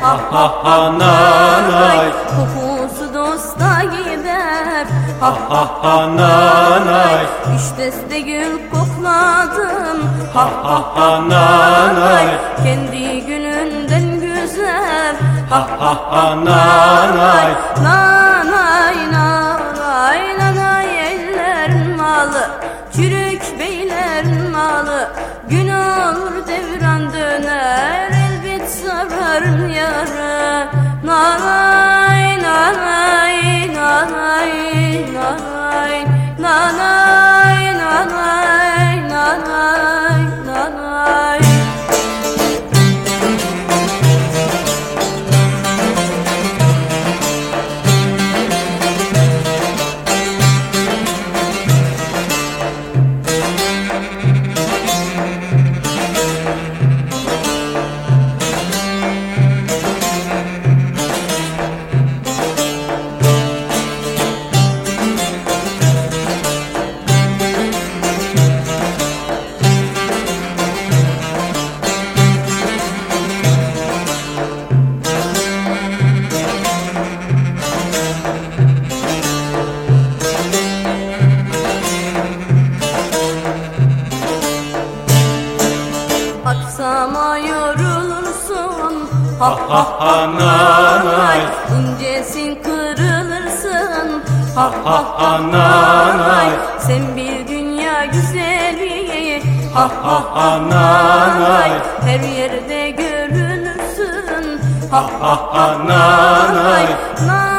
ha ha ha nanay. Kokusu dosta gider, Ha ha ha nanay. üç deste gül kokladım, Ha ha ha nanay. kendi gününden güzel, Ha ha ha nanay. nanay nanay nanay. Ellerin malı, çürük beylerin malı, gün olur devran döner, elbet sararım yarı. Nanay nanay nanay nanay nanay nanay nanay nanay. Aksama yorulursun, Ha ha ha nanay. İncesin kırılırsın, Ha ha ha nanay. sen bir dünya güzeli, Ha ha ha nanay. her yerde görünürsün, Ha ha ha nanay. nanay